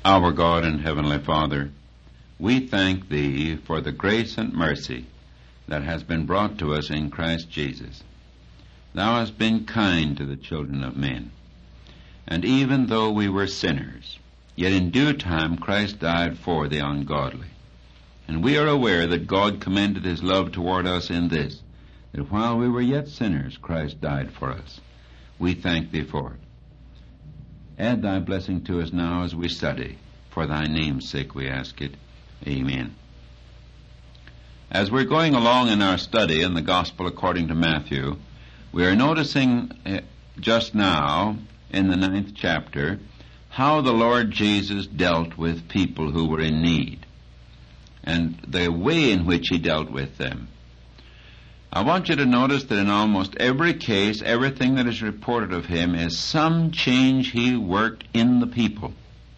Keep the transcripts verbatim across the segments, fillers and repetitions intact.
Our God and Heavenly Father, we thank Thee for the grace and mercy that has been brought to us in Christ Jesus. Thou hast been kind to the children of men. And even though we were sinners, yet in due time Christ died for the ungodly. And we are aware that God commended His love toward us in this, that while we were yet sinners, Christ died for us. We thank Thee for it. Add Thy blessing to us now as we study. For Thy name's sake we ask it. Amen. As we're going along in our study in the Gospel according to Matthew, we are noticing uh, just now in the ninth chapter how the Lord Jesus dealt with people who were in need and the way in which He dealt with them. I want you to notice that in almost every case, everything that is reported of Him is some change He worked in the people.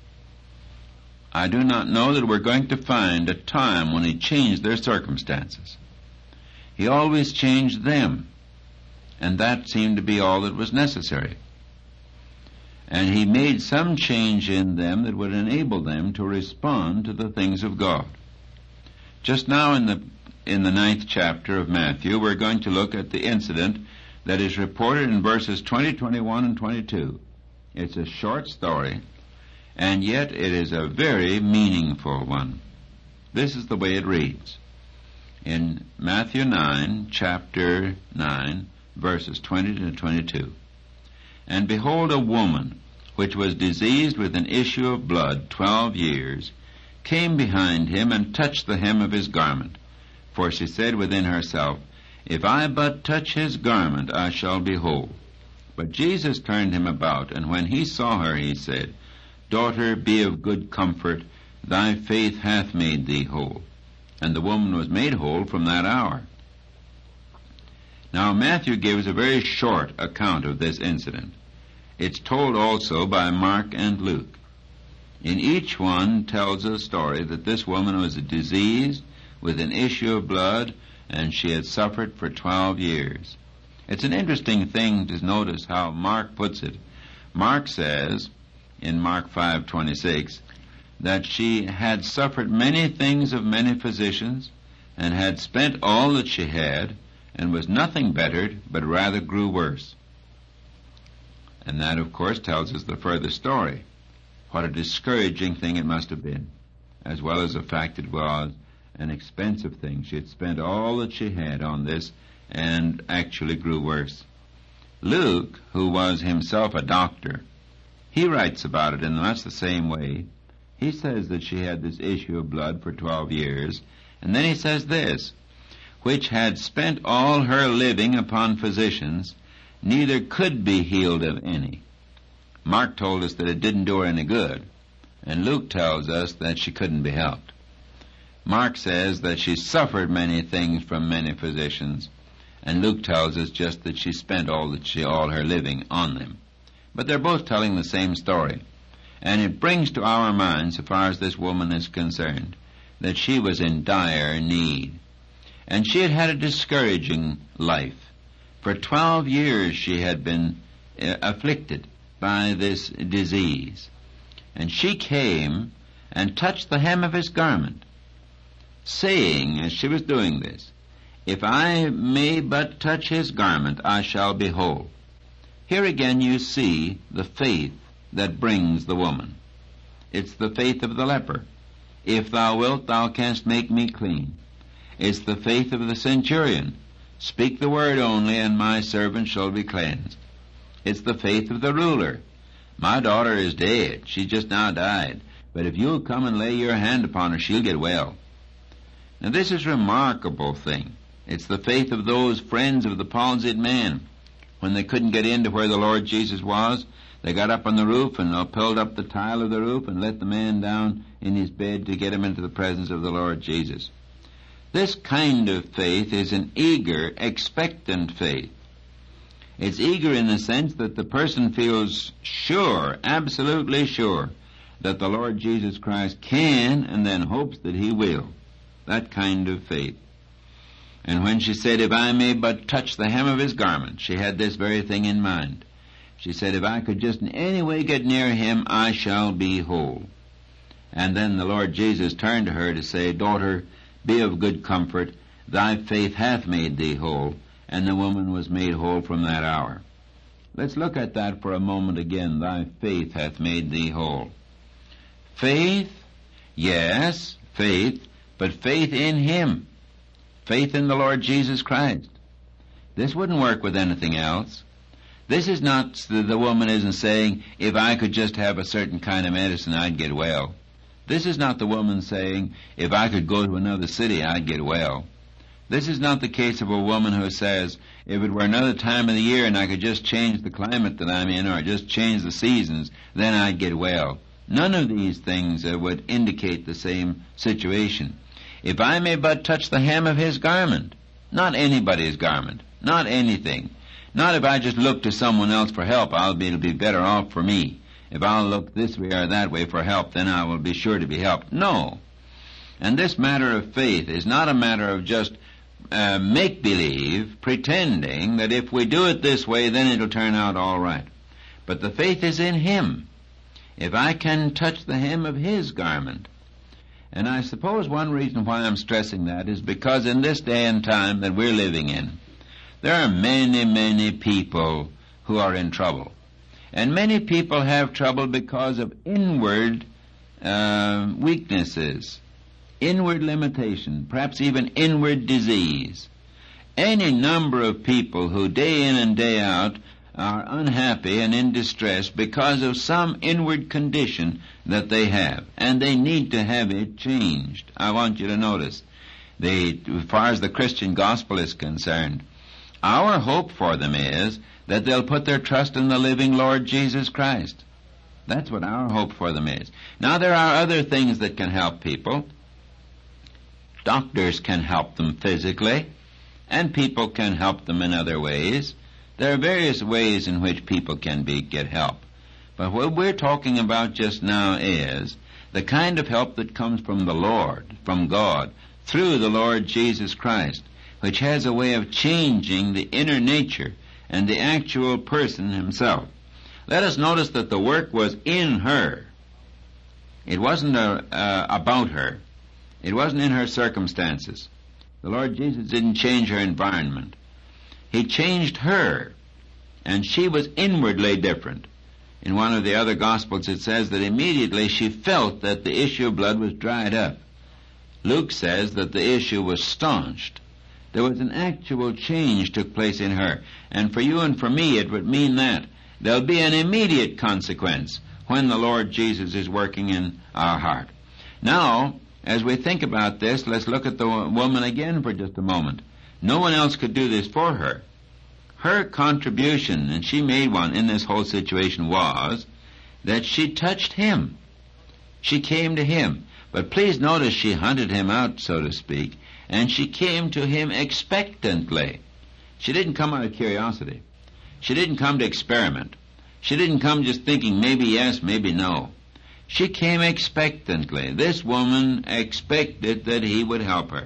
I do not know that we're going to find a time when He changed their circumstances. He always changed them, and that seemed to be all that was necessary. And He made some change in them that would enable them to respond to the things of God. Just now in the in the ninth chapter of Matthew, we're going to look at the incident that is reported in verses twenty, twenty-one, and twenty-two. It's a short story, and yet it is a very meaningful one. This is the way it reads. In Matthew nine, chapter nine, verses twenty to twenty-two. And behold, a woman, which was diseased with an issue of blood twelve years, came behind Him and touched the hem of His garment. For she said within herself, If I but touch His garment, I shall be whole. But Jesus turned Him about, and when He saw her, He said, Daughter, be of good comfort, thy faith hath made thee whole. And the woman was made whole from that hour. Now Matthew gives a very short account of this incident. It's told also by Mark and Luke. In each one tells a story that this woman was diseased with an issue of blood, and she had suffered for twelve years. It's an interesting thing to notice how Mark puts it. Mark says, in Mark five twenty-six, that she had suffered many things of many physicians, and had spent all that she had, and was nothing bettered, but rather grew worse. And that, of course, tells us the further story. What a discouraging thing it must have been, as well as the fact it was an expensive thing. She had spent all that she had on this and actually grew worse. Luke, who was himself a doctor, he writes about it in much the same way. He says that she had this issue of blood for twelve years, and then he says this, which had spent all her living upon physicians, neither could be healed of any. Mark told us that it didn't do her any good, and Luke tells us that she couldn't be helped. Mark says that she suffered many things from many physicians, and Luke tells us just that she spent all that she, all her living on them. But they're both telling the same story, and it brings to our minds, so far as this woman is concerned, that she was in dire need. And she had had a discouraging life. For twelve years she had been uh, afflicted by this disease. And she came and touched the hem of His garment, saying, as she was doing this, If I may but touch His garment, I shall be whole. Here again you see the faith that brings the woman. It's the faith of the leper. If thou wilt, thou canst make me clean. It's the faith of the centurion. Speak the word only, and my servant shall be cleansed. It's the faith of the ruler. My daughter is dead. She just now died. But if you'll come and lay your hand upon her, she'll get well. Now this is a remarkable thing. It's the faith of those friends of the palsied man. When they couldn't get into where the Lord Jesus was, they got up on the roof and they pulled up the tile of the roof and let the man down in his bed to get him into the presence of the Lord Jesus. This kind of faith is an eager, expectant faith. It's eager in the sense that the person feels sure, absolutely sure, that the Lord Jesus Christ can, and then hopes that He will. That kind of faith. And when she said, if I may but touch the hem of His garment, she had this very thing in mind. She said, if I could just in any way get near Him, I shall be whole. And then the Lord Jesus turned to her to say, "Daughter, be of good comfort. Thy faith hath made thee whole." And the woman was made whole from that hour. Let's look at that for a moment again. Thy faith hath made thee whole. Faith, yes, faith, but faith in Him. Faith in the Lord Jesus Christ. This wouldn't work with anything else. This is not, the woman isn't saying, if I could just have a certain kind of medicine, I'd get well. This is not the woman saying, if I could go to another city, I'd get well. This is not the case of a woman who says, if it were another time of the year and I could just change the climate that I'm in or just change the seasons, then I'd get well. None of these things uh, would indicate the same situation. If I may but touch the hem of His garment, not anybody's garment, not anything. Not if I just look to someone else for help, I'll be, it'll be better off for me. If I'll look this way or that way for help, then I will be sure to be helped. No. And this matter of faith is not a matter of just uh, make-believe, pretending that if we do it this way, then it'll turn out all right. But the faith is in Him. If I can touch the hem of His garment. And I suppose one reason why I'm stressing that is because in this day and time that we're living in, there are many, many people who are in trouble. And many people have trouble because of inward uh, weaknesses, inward limitation, perhaps even inward disease. Any number of people who day in and day out are unhappy and in distress because of some inward condition that they have, and they need to have it changed. I want you to notice, they, as far as the Christian gospel is concerned, our hope for them is that they'll put their trust in the living Lord Jesus Christ. That's what our hope for them is. Now, there are other things that can help people. Doctors can help them physically, and people can help them in other ways. There are various ways in which people can be get help. But what we're talking about just now is the kind of help that comes from the Lord, from God, through the Lord Jesus Christ, which has a way of changing the inner nature and the actual person himself. Let us notice that the work was in her. It wasn't a, uh, about her. It wasn't in her circumstances. The Lord Jesus didn't change her environment. He changed her, and she was inwardly different. In one of the other Gospels it says that immediately she felt that the issue of blood was dried up. Luke says that the issue was staunched. There was an actual change took place in her. And for you and for me it would mean that. There'll be an immediate consequence when the Lord Jesus is working in our heart. Now, as we think about this, let's look at the woman again for just a moment. No one else could do this for her. Her contribution, and she made one in this whole situation, was that she touched Him. She came to Him. But please notice she hunted Him out, so to speak, and she came to Him expectantly. She didn't come out of curiosity. She didn't come to experiment. She didn't come just thinking maybe yes, maybe no. She came expectantly. This woman expected that He would help her.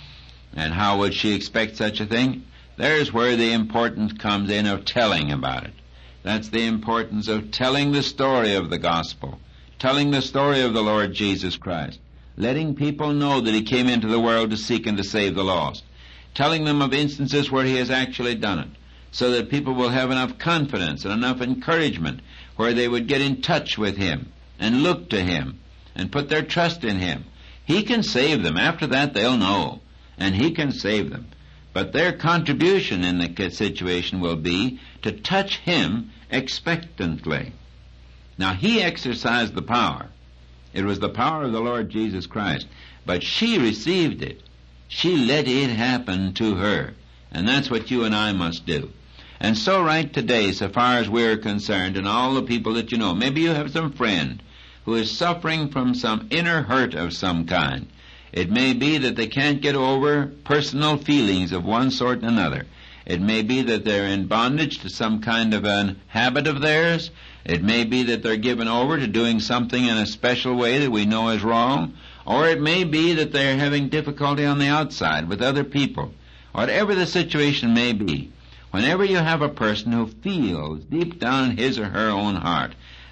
And how would she expect such a thing? There's where the importance comes in of telling about it. That's the importance of telling the story of the gospel, telling the story of the Lord Jesus Christ, letting people know that He came into the world to seek and to save the lost, telling them of instances where He has actually done it, so that people will have enough confidence and enough encouragement where they would get in touch with Him and look to Him and put their trust in Him. He can save them. After that, they'll know. And He can save them. But their contribution in the situation will be to touch Him expectantly. Now, He exercised the power. It was the power of the Lord Jesus Christ. But she received it. She let it happen to her. And that's what you and I must do. And so right today, so far as we're concerned, and all the people that you know, maybe you have some friend who is suffering from some inner hurt of some kind. It may be that they can't get over personal feelings of one sort and another. It may be that they're in bondage to some kind of an habit of theirs. It may be that they're given over to doing something in a special way that we know is wrong. Or it may be that they're having difficulty on the outside with other people. Whatever the situation may be, whenever you have a person who feels deep down in his or her own heart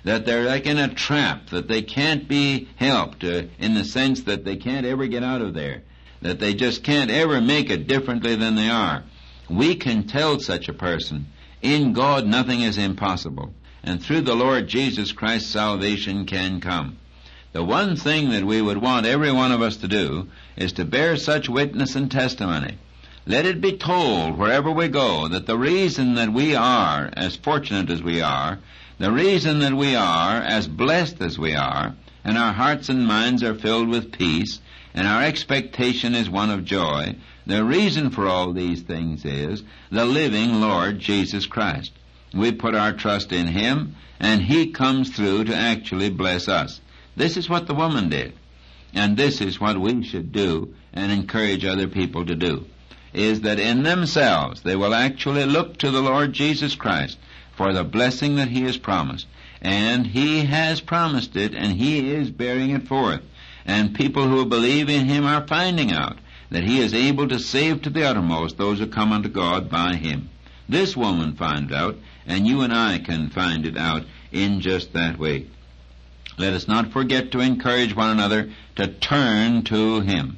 that they're like in a trap, that they can't be helped, uh, in the sense that they can't ever get out of there, that they just can't ever make it differently than they are. We can tell such a person, in God nothing is impossible, and through the Lord Jesus Christ salvation can come. The one thing that we would want every one of us to do is to bear such witness and testimony. Let it be told wherever we go that the reason that we are as fortunate as we are, the reason that we are as blessed as we are, and our hearts and minds are filled with peace, and our expectation is one of joy, the reason for all these things is the living Lord Jesus Christ. We put our trust in Him, and He comes through to actually bless us. This is what the woman did, and this is what we should do and encourage other people to do, is that in themselves they will actually look to the Lord Jesus Christ for the blessing that He has promised. And He has promised it, and He is bearing it forth. And people who believe in Him are finding out that He is able to save to the uttermost those who come unto God by Him. This woman finds out, and you and I can find it out in just that way. Let us not forget to encourage one another to turn to Him.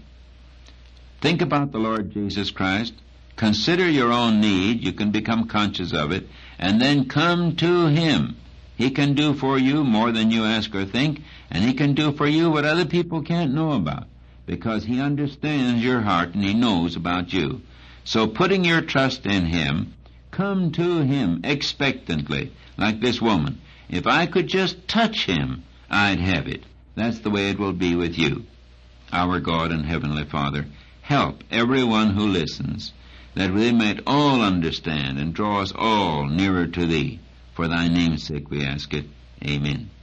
Think about the Lord Jesus Christ. Consider your own need. You can become conscious of it. And then come to Him. He can do for you more than you ask or think. And He can do for you what other people can't know about. Because He understands your heart and He knows about you. So putting your trust in Him, come to Him expectantly, like this woman. If I could just touch Him, I'd have it. That's the way it will be with you. Our God and Heavenly Father, help everyone who listens, that they might all understand and draw us all nearer to Thee. For Thy name's sake we ask it. Amen.